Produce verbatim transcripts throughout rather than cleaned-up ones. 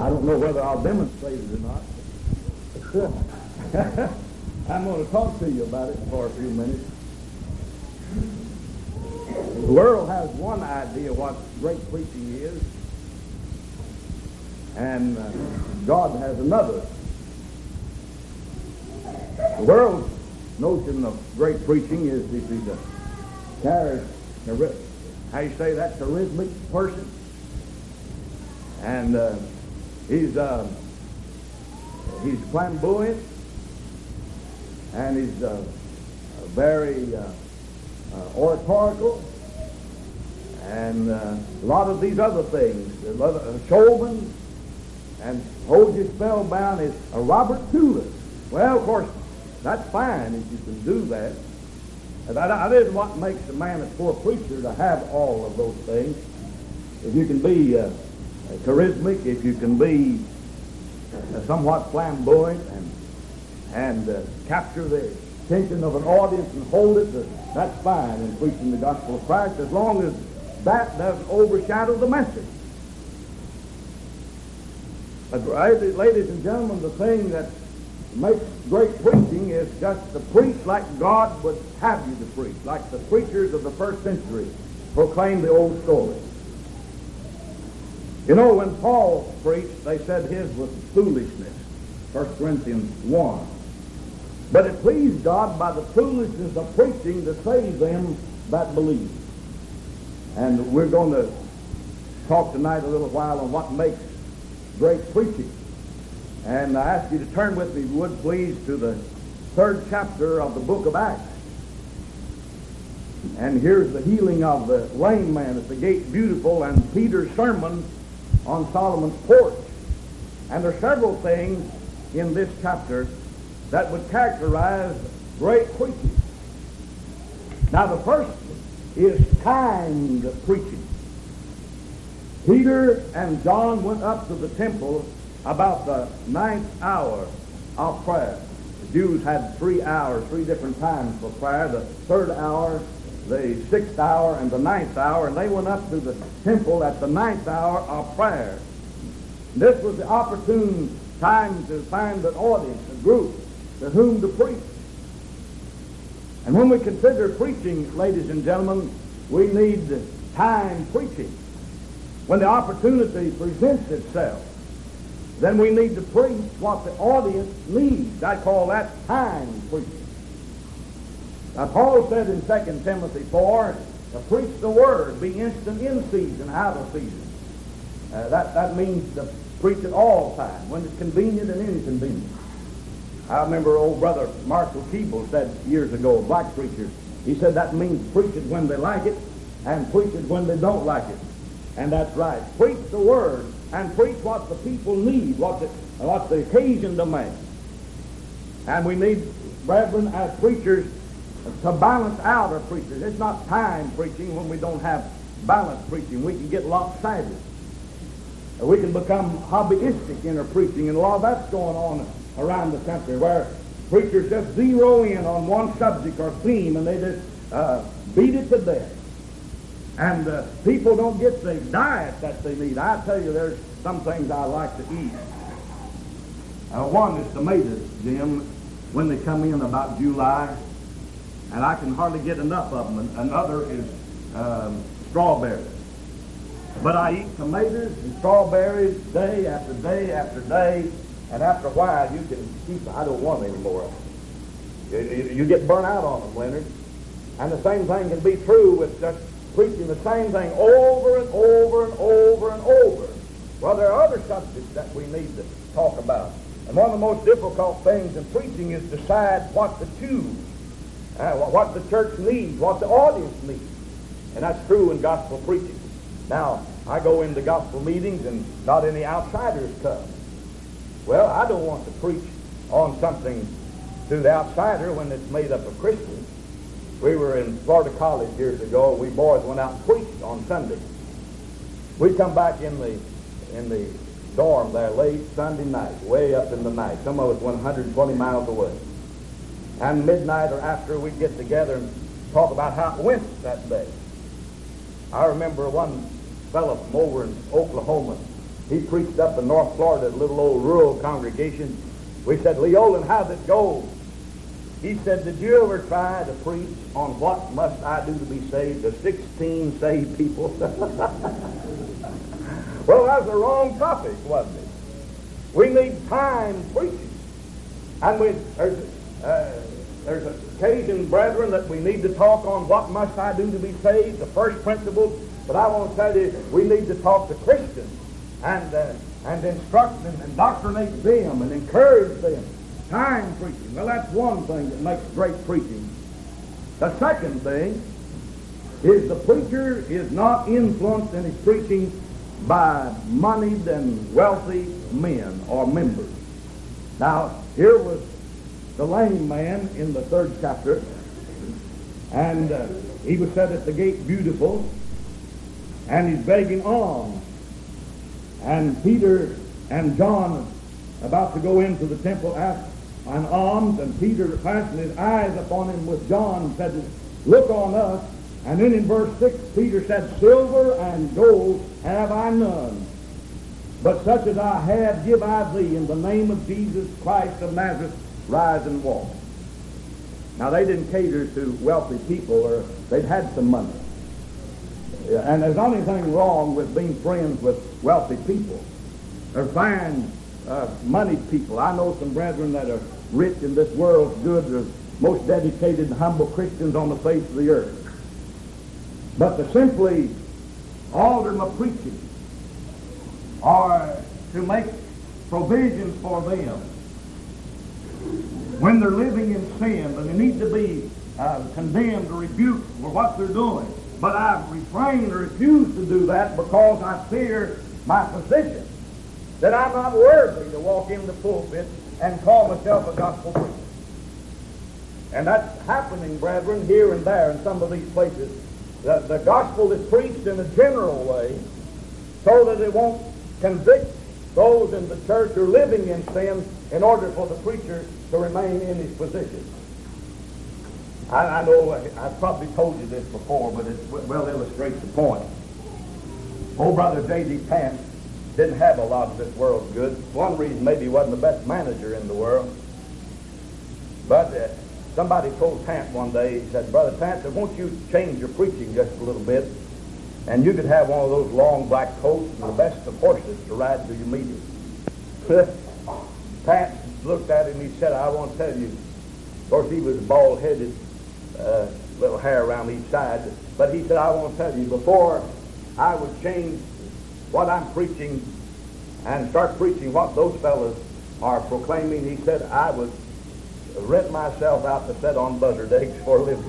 I don't know whether I'll demonstrate it or not. I'm going to talk to you about it for a few minutes. The world has one idea what great preaching is, and uh, God has another. The world's notion of great preaching is if he's a charismatic, how you say that, charismatic person, and uh, he's uh, he's flamboyant, and he's uh, very uh, uh, oratorical, and uh, a lot of these other things. A showman, and hold you spellbound is a Robert Tullis. Well, of course, that's fine if you can do that. And that, that isn't what makes a man a poor preacher, to have all of those things. If you can be uh, charismatic, if you can be uh, somewhat flamboyant and and uh, capture the attention of an audience and hold it, uh, that's fine in preaching the gospel of Christ, as long as that doesn't overshadow the message. But, ladies and gentlemen, the thing that makes great preaching is just to preach like God would have you to preach, like the preachers of the first century proclaimed the old story. You know, when Paul preached, they said his was foolishness, First Corinthians one. But it pleased God by the foolishness of preaching to save them that believe. And we're going to talk tonight a little while on what makes great preaching. And I ask you to turn with me, if you would please, to the third chapter of the book of Acts. And here's the healing of the lame man at the gate beautiful, and Peter's sermon on Solomon's porch. And there are several things in this chapter that would characterize great preaching. Now, the first is timed preaching. Peter and John went up to the temple about the ninth hour of prayer. The Jews had three hours, three different times for prayer: the third hour, the sixth hour, and the ninth hour. And they went up to the temple at the ninth hour of prayer. This was the opportune time to find an audience, a group, to whom to preach. And when we consider preaching, ladies and gentlemen, we need time preaching. When the opportunity presents itself, then we need to preach what the audience needs. I call that time preaching. Now, Paul said in Second Timothy four, to preach the word, be instant in season, out of season. Uh, that, that means to preach at all times, when it's convenient and inconvenient. I remember old brother Marshall Keeble said years ago, a black preacher, he said that means preach it when they like it and preach it when they don't like it. And that's right. Preach the word and preach what the people need, what the, what the occasion demands. And we need, brethren, as preachers, to balance out our preachers. It's not time preaching when we don't have balanced preaching. We can get lopsided. We can become hobbyistic in our preaching, and a lot of that's going on around the country, where preachers just zero in on one subject or theme and they just uh, beat it to death. And uh, people don't get the diet that they need. I tell you, there's some things I like to eat. Uh, one is tomatoes, Jim, when they come in about July, and I can hardly get enough of them. And another is um, strawberries. But I eat tomatoes and strawberries day after day after day, and after a while you can keep, I don't want any more of them. You, you get burnt out on them, Leonard. And the same thing can be true with just preaching the same thing over and over and over and over. Well, there are other subjects that we need to talk about. And one of the most difficult things in preaching is decide what to choose, uh, what the church needs, what the audience needs. And that's true in gospel preaching. Now, I go into gospel meetings and not any outsiders come. Well, I don't want to preach on something to the outsider when it's made up of Christians. We were in Florida College years ago. We boys went out and preached on Sunday. We come back in the in the dorm there late Sunday night, way up in the night. Some of us went one hundred twenty miles away. And midnight or after, we'd get together and talk about how it went that day. I remember one fellow from over in Oklahoma He preached up in North Florida at a little old rural congregation. We said, Leolin, how'd it go? He said, did you ever try to preach on what must I do to be saved to sixteen saved people? Well, that was the wrong topic, wasn't it? We need time preaching. And we, there's, uh, there's an occasion, brethren, that we need to talk on what must I do to be saved, the first principle. But I want to tell you, we need to talk to Christians and uh, and instruct them and indoctrinate them and encourage them. Time preaching. Well, that's one thing that makes great preaching. The second thing is the preacher is not influenced in his preaching by moneyed and wealthy men or members. Now, here was the lame man in the third chapter, and uh, he was set at the gate beautiful, and he's begging alms. And Peter and John, about to go into the temple, asked an alms, and Peter fastened his eyes upon him with John and said, look on us. And then in verse six, Peter said, silver and gold have I none, but such as I have give I thee. In the name of Jesus Christ of Nazareth, rise and walk. Now, they didn't cater to wealthy people, or they'd had some money. And there's not anything wrong with being friends with wealthy people or fine uh, moneyed people. I know some brethren that are rich in this world's good, the most dedicated and humble Christians on the face of the earth. But to simply alter my preaching or to make provisions for them when they're living in sin, and they need to be uh, condemned or rebuked for what they're doing. But I refrain or refuse to do that because I fear my position, that I'm not worthy to walk in the pulpit and call myself a gospel preacher. And that's happening, brethren, here and there in some of these places. The, the gospel is preached in a general way so that it won't convict those in the church who are living in sin in order for the preacher to remain in his position. I, I know I've probably told you this before, but it well illustrates the point. Old brother J D Pant didn't have a lot of this world's goods. One reason maybe he wasn't the best manager in the world. But uh, somebody told Pant one day, he said, Brother Pant, won't you change your preaching just a little bit, and you could have one of those long black coats and the best of horses to ride to your meeting. Pant looked at him and he said, I want to tell you. Of course, he was bald-headed, uh, little hair around each side. But he said, I want to tell you, before I would change what I'm preaching and start preaching what those fellows are proclaiming, he said, I would rent myself out to sit on buzzard eggs for a living.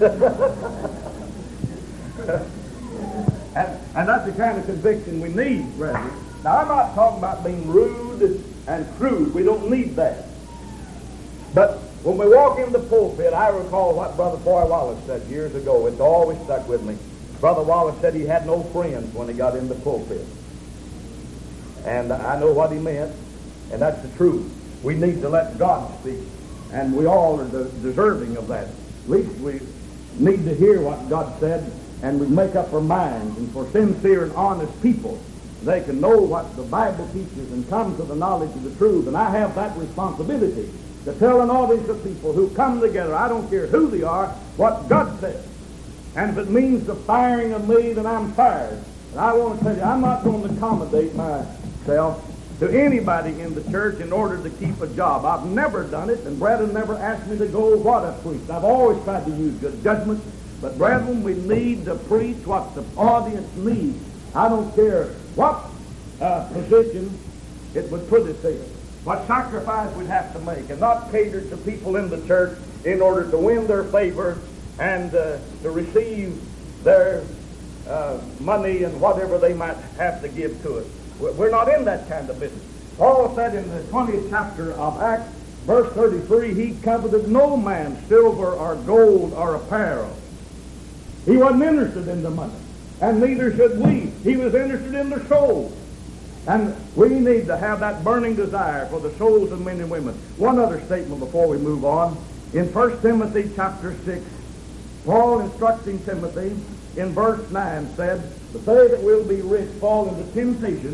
and, and that's the kind of conviction we need, brethren. Now, I'm not talking about being rude and crude. We don't need that. But when we walk in the pulpit, I recall what Brother Foy Wallace said years ago. It's always stuck with me. Brother Wallace said he had no friends when he got in the pulpit. And I know what he meant, and that's the truth. We need to let God speak, and we all are de- deserving of that. At least we need to hear what God said, and we make up our minds. And for sincere and honest people, they can know what the Bible teaches and come to the knowledge of the truth. And I have that responsibility to tell an audience of people who come together, I don't care who they are, what God says. And if it means the firing of me, then I'm fired. And I want to tell you, I'm not going to accommodate myself to anybody in the church in order to keep a job. I've never done it, and brethren never asked me to go what I preached. I've always tried to use good judgment. But brethren, we need to preach what the audience needs. I don't care what uh, position it would put us in, what sacrifice we'd have to make, and not cater to people in the church in order to win their favor and uh, to receive their uh, money and whatever they might have to give to us. We're not in that kind of business. Paul said in the twentieth chapter of Acts, verse thirty-three, he coveted no man's silver or gold or apparel. He wasn't interested in the money, and neither should we. He was interested in the souls. And we need to have that burning desire for the souls of men and women. One other statement before we move on. In First Timothy chapter six, Paul instructing Timothy in verse nine said, but they that will be rich fall into temptation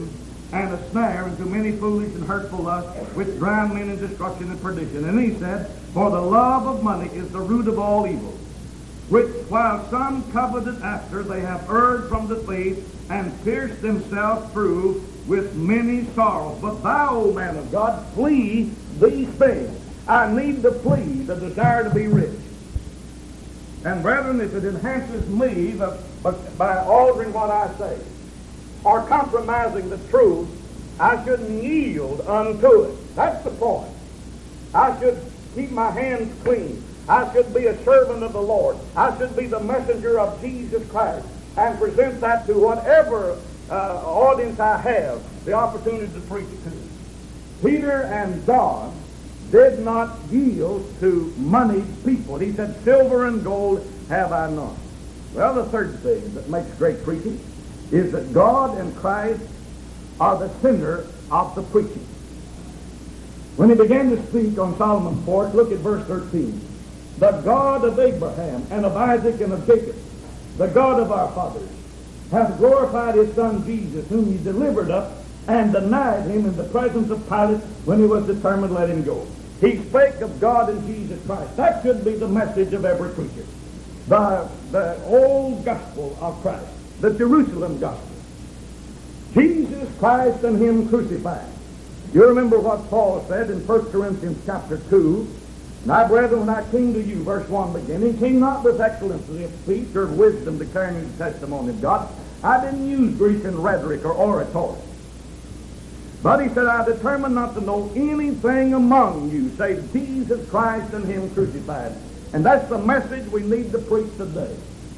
and a snare into many foolish and hurtful lusts, which drown men in destruction and perdition. And he said, for the love of money is the root of all evil, which while some coveted after, they have erred from the faith, and pierced themselves through with many sorrows. But thou, O man of God, flee these things. I need to flee the desire to be rich. And brethren, if it enhances me the, by altering what I say, or compromising the truth, I shouldn't yield unto it. That's the point. I should keep my hands clean. I should be a servant of the Lord. I should be the messenger of Jesus Christ and present that to whatever uh, audience I have the opportunity to preach to. Peter and John did not yield to moneyed people. He said, silver and gold have I none. Well, the third thing that makes great preaching is that God and Christ are the center of the preaching. When he began to speak on Solomon's porch, look at verse thirteen. The God of Abraham and of Isaac and of Jacob, the God of our fathers, hath glorified his Son Jesus, whom he delivered up and denied him in the presence of Pilate when he was determined to let him go. He spake of God and Jesus Christ. That should be the message of every preacher. The, the old gospel of Christ, the Jerusalem gospel. Jesus Christ and him crucified. You remember what Paul said in First Corinthians chapter two. My brethren, when I came to you, verse one beginning, came not with excellency of speech or of wisdom declaring the testimony of God. I didn't use Greek and rhetoric or oratory. But he said, I determined not to know anything among you save Jesus Christ and him crucified. And that's the message we need to preach today.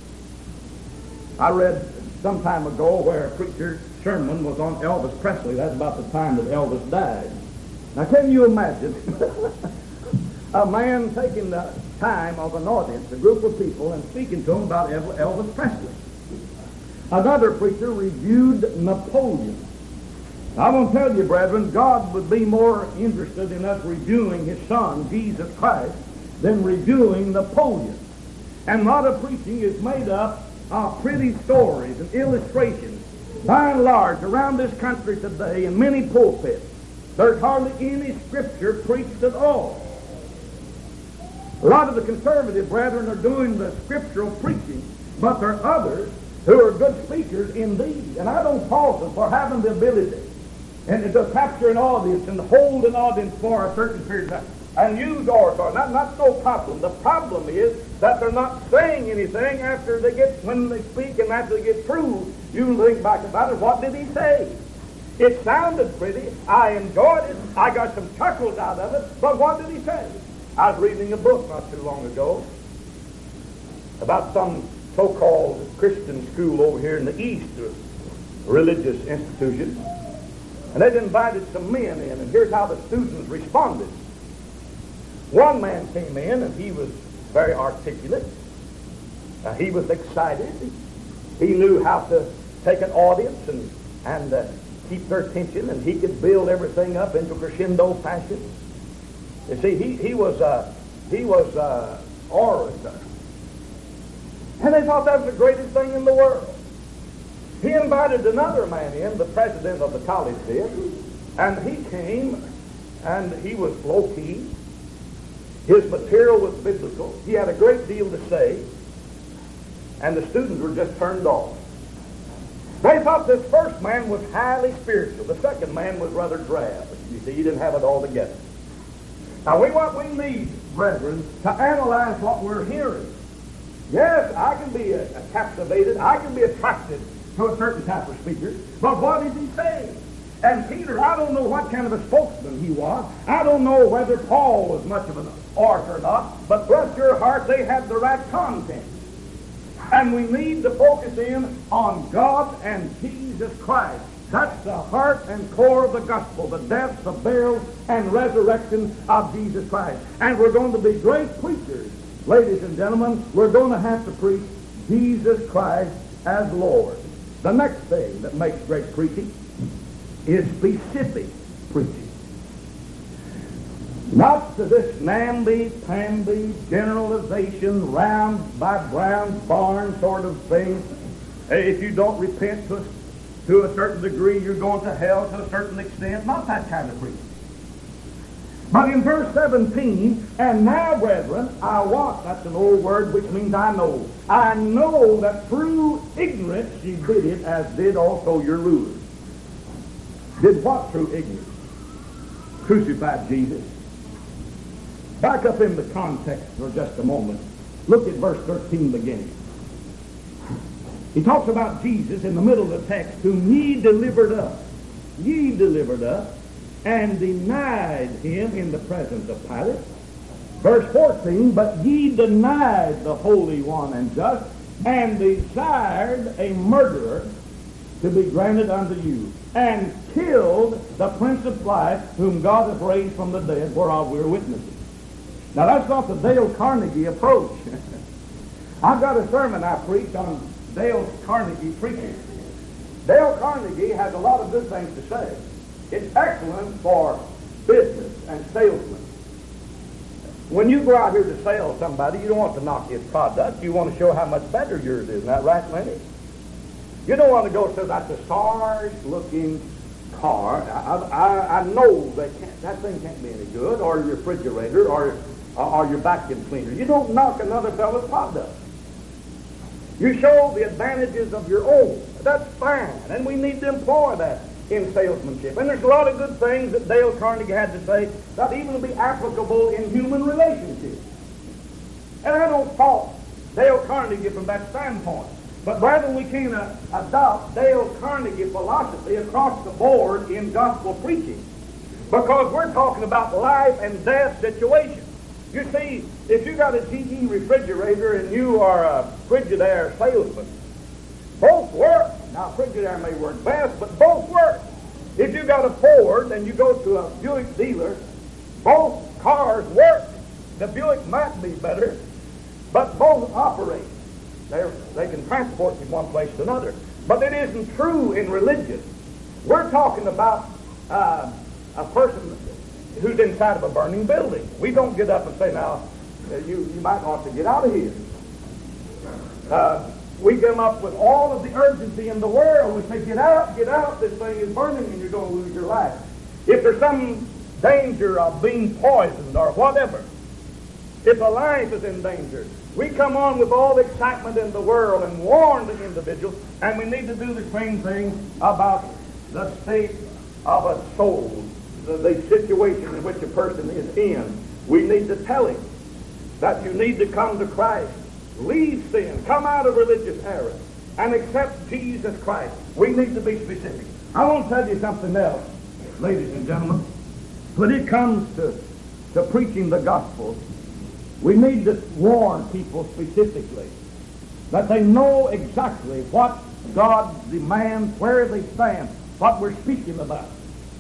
I read some time ago where a preacher's sermon was on Elvis Presley. That's about the time that Elvis died. Now, can you imagine a man taking the time of an audience, a group of people, and speaking to them about Elvis Presley? Another preacher reviewed Napoleon. I want to tell you, brethren, God would be more interested in us reviewing his Son, Jesus Christ, than reviewing Napoleon. And a lot of preaching is made up of pretty stories and illustrations. By and large, around this country today, in many pulpits, there's hardly any scripture preached at all. A lot of the conservative brethren are doing the scriptural preaching, but there are others who are good speakers indeed. And I don't fault them for having the ability and to capture an audience and hold an audience for a certain period of time and use oratory. Not, not no problem. The problem is that they're not saying anything after they get, when they speak and after they get through, you think back about it, what did he say? It sounded pretty. I enjoyed it. I got some chuckles out of it. But what did he say? I was reading a book not too long ago about some so-called Christian school over here in the East, a religious institution. And they'd invited some men in, and here's how the students responded. One man came in, and he was very articulate. Uh, he was excited. He knew how to take an audience and, and uh, keep their attention, and he could build everything up into crescendo fashion. You see, he, he was uh, he was uh, orator. And they thought that was the greatest thing in the world. He invited another man in, the president of the college did, and he came, and he was low-key. His material was biblical. He had a great deal to say, and the students were just turned off. They thought this first man was highly spiritual. The second man was rather drab. You see, he didn't have it all together. Now, we what we need, brethren, to analyze what we're hearing. Yes, I can be uh, captivated. I can be attracted to a certain type of speaker. But what did he say? And Peter, I don't know what kind of a spokesman he was. I don't know whether Paul was much of an orator or not. But bless your heart, they had the right content. And we need to focus in on God and Jesus Christ. That's the heart and core of the gospel, the death, the burial, and resurrection of Jesus Christ. And we're going to be great preachers. Ladies and gentlemen, we're going to have to preach Jesus Christ as Lord. The next thing that makes great preaching is specific preaching. Not to this namby-pamby generalization, round by round barn sort of thing. Hey, if you don't repent, to a certain degree you're going to hell to a certain extent. Not that kind of preaching. But in verse seventeen, and now, brethren, I want, that's an old word which means I know. I know that through ignorance ye did it, as did also your rulers. Did what through ignorance? Crucified Jesus. Back up in the context for just a moment. Look at verse thirteen beginning. He talks about Jesus in the middle of the text, whom ye delivered up. Ye delivered up and denied him in the presence of Pilate. Verse fourteen, but ye denied the Holy One and just, and desired a murderer to be granted unto you, and killed the Prince of Life, whom God hath raised from the dead, whereof we are witnesses. Now that's not the Dale Carnegie approach. I've got a sermon I preach on Dale Carnegie preaching. Dale Carnegie has a lot of good things to say. It's excellent for business and salesmen. When you go out here to sell somebody, you don't want to knock his product. You want to show how much better yours is. Isn't that right, Lenny? You don't want to go say that's a sorry-looking car. I, I, I know that can't, that thing can't be any good, or your refrigerator, or, or your vacuum cleaner. You don't knock another fellow's product. You show the advantages of your own. That's fine, and we need to employ that in salesmanship. And there's a lot of good things that Dale Carnegie had to say that even be applicable in human relationships. And I don't fault Dale Carnegie from that standpoint. But rather we can uh, adopt Dale Carnegie philosophy across the board in gospel preaching. Because we're talking about life and death situations. You see, if you got a G E refrigerator and you are a Frigidaire salesman, both work. Now, Frigidaire may work best, but both work. If you got a Ford and you go to a Buick dealer, both cars work. The Buick might be better, but both operate. They're, they can transport you from one place to another. But it isn't true in religion. We're talking about uh, a person who's inside of a burning building. We don't get up and say, now, uh, you, you might want to get out of here. Uh, we come up with all of the urgency in the world. We say, get out, get out. This thing is burning and you're going to lose your life. If there's some danger of being poisoned or whatever, if a life is in danger, we come on with all the excitement in the world and warn the individual, and we need to do the same thing about the state of a soul, the, the situation in which a person is in. We need to tell him that you need to come to Christ, leave sin, come out of religious error, and accept Jesus Christ. We need to be specific. I want to tell you something else, ladies and gentlemen. When it comes to, to preaching the gospel, we need to warn people specifically that they know exactly what God demands, where they stand, what we're speaking about.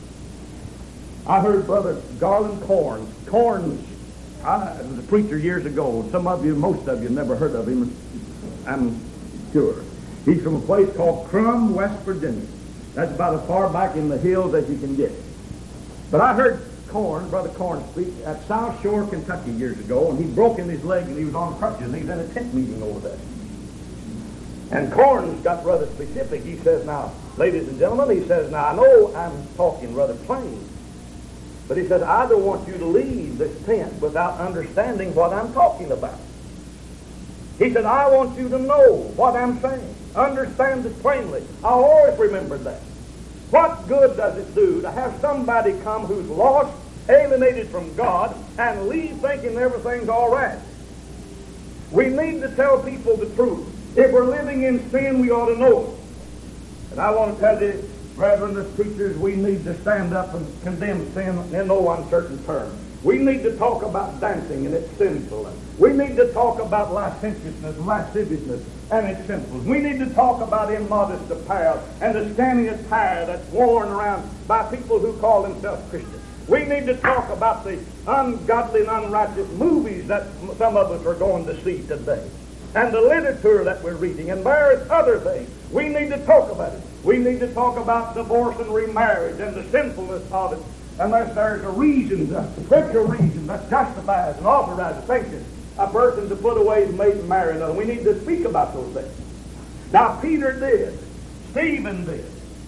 I heard Brother Garland Corns. Corns, I was a preacher years ago. Some of you, most of you, never heard of him, I'm sure. He's from a place called Crum, West Virginia. That's about as far back in the hills as you can get. But I heard Corn, Brother Corn, speak at South Shore, Kentucky years ago, and he'd broken his leg and he was on crutches and he was in a tent meeting over there. And Corn's got rather specific. He says, now, ladies and gentlemen, he says, now, I know I'm talking rather plain, but he says, I don't want you to leave this tent without understanding what I'm talking about. He said, I want you to know what I'm saying. Understand it plainly. I'll always remember that. What good does it do to have somebody come who's lost, alienated from God, and leave thinking everything's all right? We need to tell people the truth. If we're living in sin, we ought to know it. And I want to tell you, brethren, as preachers, we need to stand up and condemn sin in no uncertain terms. We need to talk about dancing, and it's sinful. And we need to talk about licentiousness and lasciviousness, and it's sinful. We need to talk about immodest apparel and the scanty attire that's worn around by people who call themselves Christians. We need to talk about the ungodly and unrighteous movies that some of us are going to see today, and the literature that we're reading, and various other things. We need to talk about it. We need to talk about divorce and remarriage and the sinfulness of it, unless there's a reason, a scriptural reason that justifies and authorizes, sanctions a person to put away his mate and marry another. We need to speak about those things. Now, Peter did. Stephen did.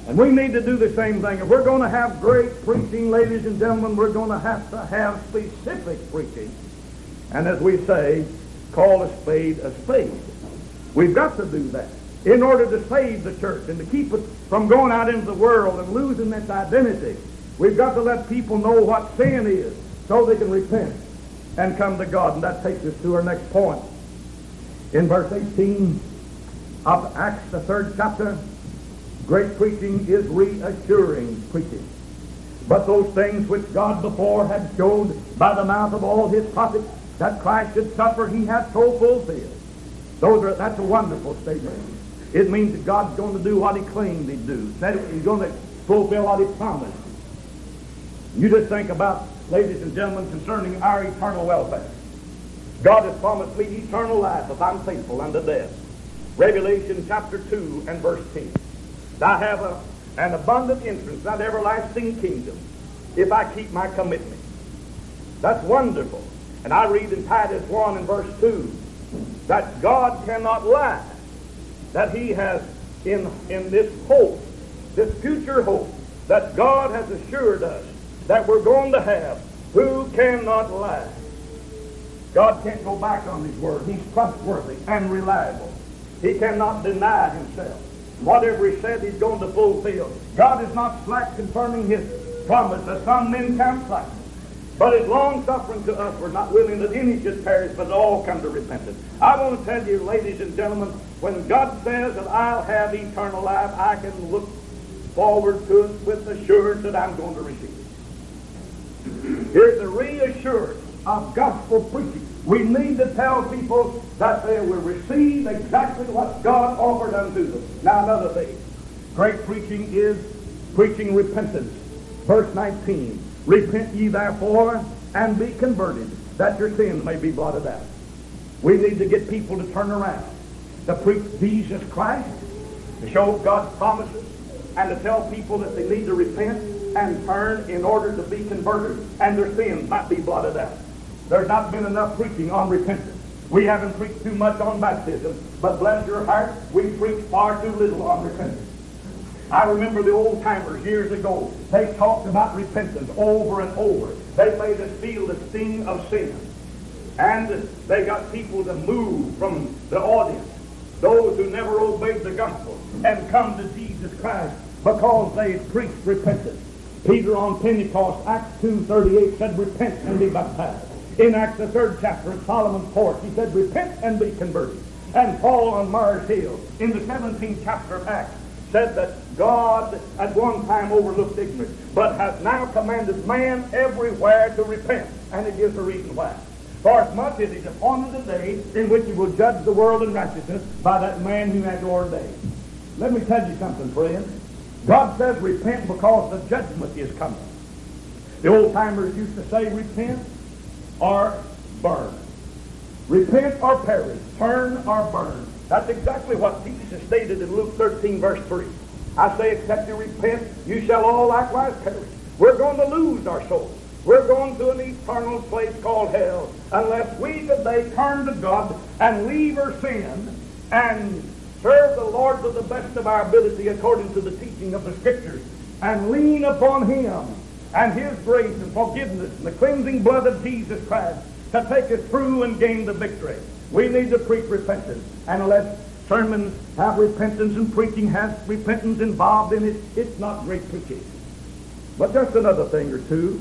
And we need to do the same thing. If we're going to have great preaching, ladies and gentlemen, we're going to have to have specific preaching. And as we say, call a spade a spade. We've got to do that in order to save the church and to keep it from going out into the world and losing its identity. We've got to let people know what sin is so they can repent and come to God. And that takes us to our next point. In verse eighteen of Acts, the third chapter, great preaching is reassuring preaching. But those things which God before had showed by the mouth of all his prophets that Christ should suffer, he hath so fulfilled. Those are, that's a wonderful statement. It means that God's going to do what he claimed he'd do. That he's going to fulfill what he promised. You just think about, ladies and gentlemen, concerning our eternal welfare. God has promised me eternal life if I'm faithful unto death. Revelation chapter two and verse ten. I have a, an abundant entrance, that everlasting kingdom, if I keep my commitment. That's wonderful. And I read in Titus one and verse two that God cannot lie, that he has in, in this hope, this future hope, that God has assured us that we're going to have, who cannot lie. God can't go back on his word. He's trustworthy and reliable. He cannot deny himself. Whatever he said he's going to fulfill. God is not slack concerning his promise, as some men count slackness. But his long suffering to us, we're not willing that any should perish, but all come to repentance. I want to tell you, ladies and gentlemen, when God says that I'll have eternal life, I can look forward to it with assurance that I'm going to receive it. Here's the reassurance of gospel preaching. We need to tell people that they will receive exactly what God offered unto them. Now another thing. Great preaching is preaching repentance. Verse nineteen. Repent ye therefore and be converted, that your sins may be blotted out. We need to get people to turn around, to preach Jesus Christ, to show God's promises, and to tell people that they need to repent and turn in order to be converted, and their sins might be blotted out. There's not been enough preaching on repentance. We haven't preached too much on baptism, but bless your heart, we preach far too little on repentance. I remember the old timers years ago. They talked about repentance over and over. They made us feel the sting of sin. And they got people to move from the audience, those who never obeyed the gospel, and come to Jesus Christ because they preached repentance. Peter on Pentecost, Acts two thirty-eight, said, repent and be baptized. In Acts the third chapter at Solomon's porch, he said, repent and be converted. And Paul on Mars Hill, in the seventeenth chapter of Acts, said that God at one time overlooked ignorance, but has now commanded man everywhere to repent. And it gives the reason why. For as much as he's appointed a day in which he will judge the world in righteousness by that man who has ordained. Let me tell you something, friend. God says repent because the judgment is coming. The old timers used to say repent or burn. Repent or perish. Turn or burn. That's exactly what Jesus stated in Luke thirteen, verse three. I say, except you repent, you shall all likewise perish. We're going to lose our souls. We're going to an eternal place called hell unless we today turn to God and leave our sin and serve the Lord to the best of our ability according to the teaching of the Scriptures and lean upon Him and His grace and forgiveness and the cleansing blood of Jesus Christ to take us through and gain the victory. We need to preach repentance. And unless sermons have repentance and preaching has repentance involved in it, it's not great preaching. But just another thing or two.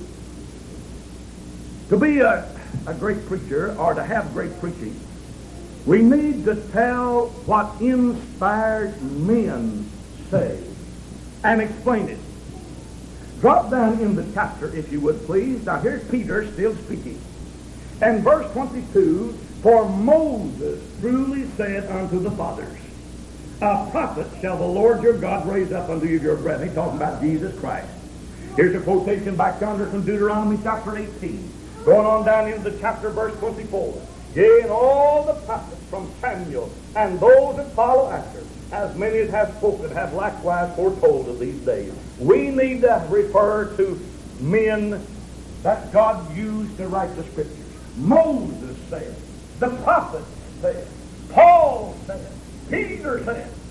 To be a, a great preacher or to have great preaching, we need to tell what inspired men say and explain it. Drop down in the chapter, if you would, please. Now, here's Peter still speaking. And verse twenty-two, for Moses truly said unto the fathers, a prophet shall the Lord your God raise up unto you your brethren. He's talking about Jesus Christ. Here's a quotation back yonder from Deuteronomy chapter eighteen. Going on down into the chapter, verse twenty-four. Yea, and all the prophets from Samuel and those that follow after, as many as have spoken, have likewise foretold of these days. We need to refer to men that God used to write the Scriptures. Moses said, the prophets said, Paul said, Peter said.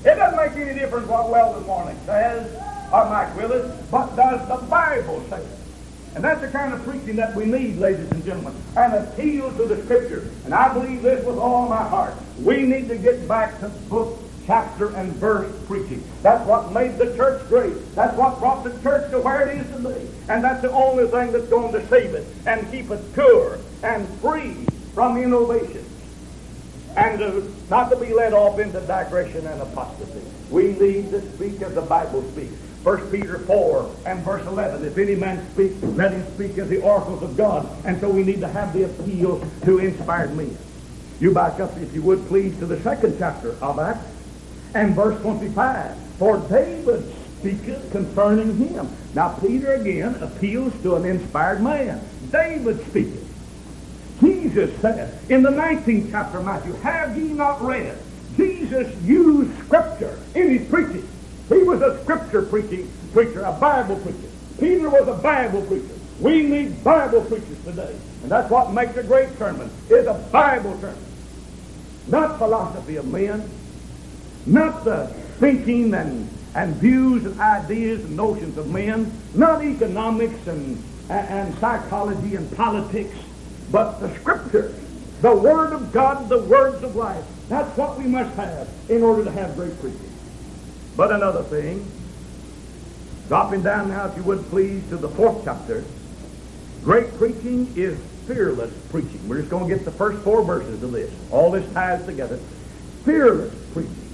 It doesn't make any difference what Weldon Warnick says or Mike Willis, but does the Bible say it? And that's the kind of preaching that we need, ladies and gentlemen, an appeal to the Scripture. And I believe this with all my heart. We need to get back to book, chapter, and verse preaching. That's what made the church great. That's what brought the church to where it is today. And that's the only thing that's going to save it and keep it pure and free from innovation. And to, not to be led off into digression and apostasy. We need to speak as the Bible speaks. First Peter four and verse eleven, if any man speak, let him speak as the oracles of God. And so we need to have the appeal to inspired men. You back up, if you would please, to the second chapter of Acts and verse twenty-five. For David speaketh concerning him. Now Peter again appeals to an inspired man. David speaketh. Jesus said in the nineteenth chapter of Matthew, have ye not read? Jesus used Scripture in his preaching. He was a Scripture preaching preacher, a Bible preacher. Peter was a Bible preacher. We need Bible preachers today. And that's what makes a great sermon, is a Bible sermon. Not philosophy of men, not the thinking and, and views and ideas and notions of men, not economics and, and, and psychology and politics, but the Scriptures, the Word of God, the words of life. That's what we must have in order to have great preaching. But another thing, dropping down now, if you would please, to the fourth chapter, great preaching is fearless preaching. We're just going to get the first four verses of this. All this ties together. Fearless preaching.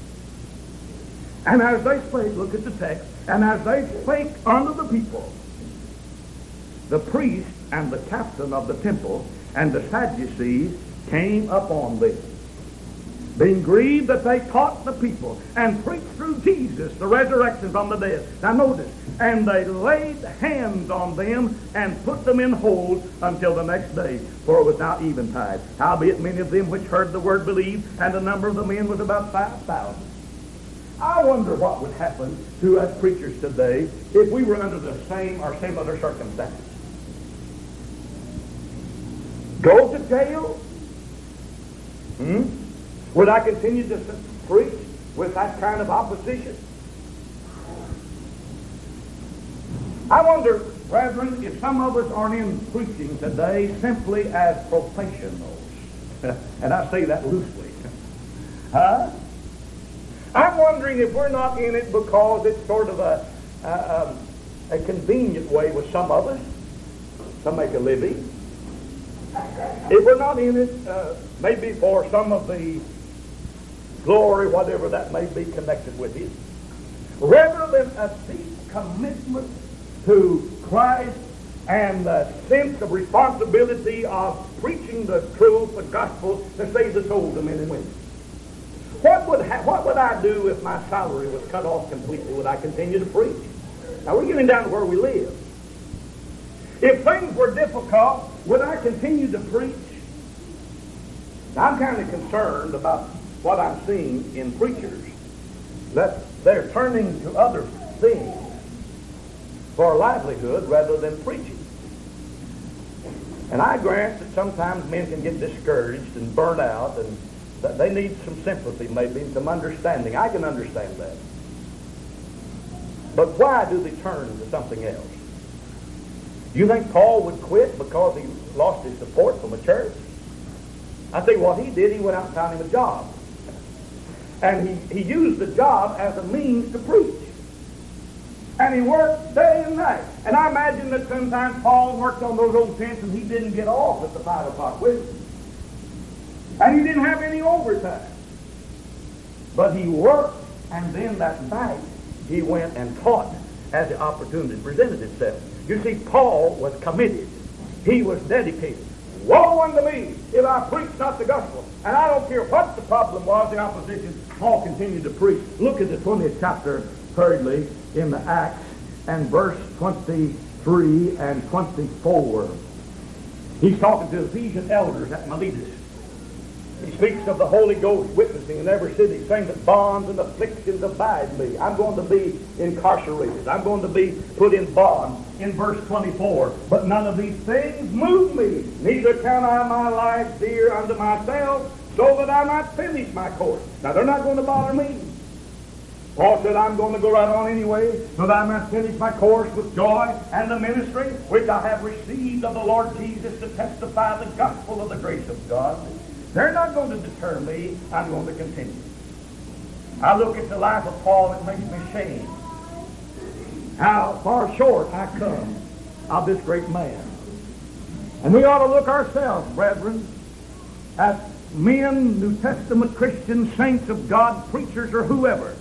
And as they spake, look at the text, and as they spake unto the people, the priest and the captain of the temple and the Sadducees came upon them, being grieved that they taught the people and preached through Jesus the resurrection from the dead. Now notice, and they laid hands on them and put them in hold until the next day, for it was now eventide. Howbeit many of them which heard the word believed, and the number of the men was about five thousand. I wonder what would happen to us preachers today if we were under the same or similar circumstances. Go to jail? Hmm? Would I continue to preach with that kind of opposition? I wonder, brethren, if some of us aren't in preaching today simply as professionals. And I say that loosely. Huh? I'm wondering if we're not in it because it's sort of a, a, a convenient way with some of us to make a living. If we're not in it, uh, maybe for some of the glory, whatever that may be connected with it, rather than a deep commitment to Christ and the sense of responsibility of preaching the truth, the gospel, to save the souls of men and women. What would ha- what would I do if my salary was cut off completely? Would I continue to preach? Now we're getting down to where we live. If things were difficult, would I continue to preach? Now, I'm kind of concerned about what I'm seeing in preachers, that they're turning to other things for a livelihood rather than preaching. And I grant that sometimes men can get discouraged and burnt out, and that they need some sympathy, maybe, and some understanding. I can understand that. But why do they turn to something else? Do you think Paul would quit because he lost his support from a church? I think what he did, he went out and found him a job. And he, he used the job as a means to preach. And he worked day and night. And I imagine that sometimes Paul worked on those old tents and he didn't get off at the five o'clock with him. And he didn't have any overtime. But he worked, and then that night he went and taught as the opportunity presented itself. You see, Paul was committed. He was dedicated. Woe unto me if I preach not the gospel. And I don't care what the problem was, the opposition, Paul continued to preach. Look at the twentieth chapter, thirdly, in the Acts, and verse twenty-three and twenty-four. He's talking to Ephesian elders at Miletus. He speaks of the Holy Ghost witnessing in every city, saying that bonds and afflictions abide me. I'm going to be incarcerated. I'm going to be put in bonds. In verse twenty-four, but none of these things move me, neither count I my life dear unto myself, so that I might finish my course. Now, they're not going to bother me. Paul said, I'm going to go right on anyway, so that I might finish my course with joy and the ministry which I have received of the Lord Jesus to testify the gospel of the grace of God. They're not going to deter me. I'm going to continue. I look at the life of Paul, it makes me shame how far short I come of this great man. And we ought to look ourselves, brethren, at men, New Testament Christians, saints of God, preachers, or whoever,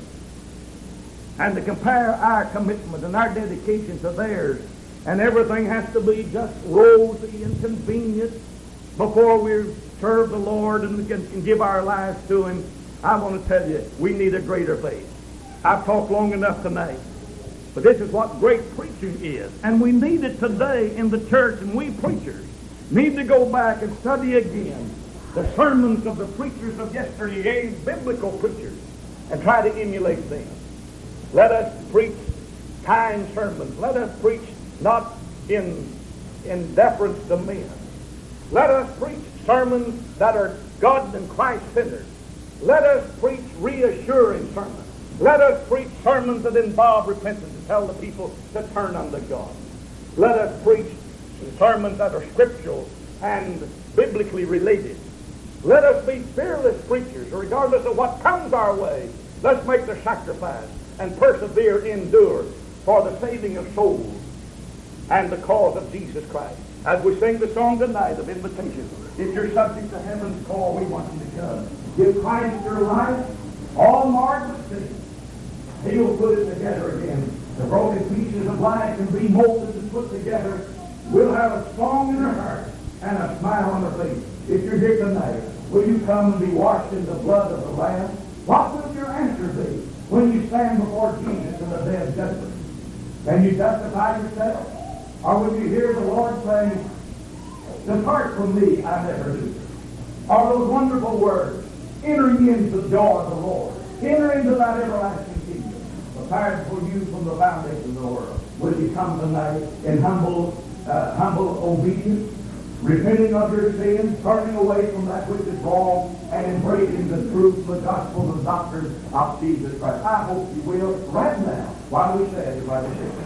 and to compare our commitment and our dedication to theirs, and everything has to be just rosy and convenient before we serve the Lord and can give our lives to Him. I want to tell you, we need a greater faith. I've talked long enough tonight, but this is what great preaching is, and we need it today in the church, and we preachers need to go back and study again the sermons of the preachers of yesterday, biblical preachers, and try to emulate them. Let us preach kind sermons. Let us preach not in, in deference to men. Let us preach sermons that are God and Christ-centered. Let us preach reassuring sermons. Let us preach sermons that involve repentance and tell the people to turn unto God. Let us preach sermons that are scriptural and biblically related. Let us be fearless preachers, regardless of what comes our way. Let's make the sacrifice and persevere, endure for the saving of souls and the cause of Jesus Christ. As we sing the song tonight of invitation, if you're subject to heaven's call, we want you to come. Give Christ your life, all marred with sin. He'll put it together again. The broken pieces of life can be molded and put together. We'll have a song in our heart and a smile on our face. If you're here tonight, will you come and be washed in the blood of the Lamb? What will your answer be when you stand before Jesus in the day of judgment? Can you justify yourself? Or will you hear the Lord saying, depart from me, I never knew you? Or those wonderful words, enter ye into the joy of the Lord. Enter into that everlasting kingdom, prepared for you from the foundation of the world. Will you come tonight in humble, uh, humble obedience, repenting of your sins, turning away from that which is wrong, and embracing the truth, the gospel, and doctrine of Jesus Christ? I hope you will right now, while we say it, while we say it.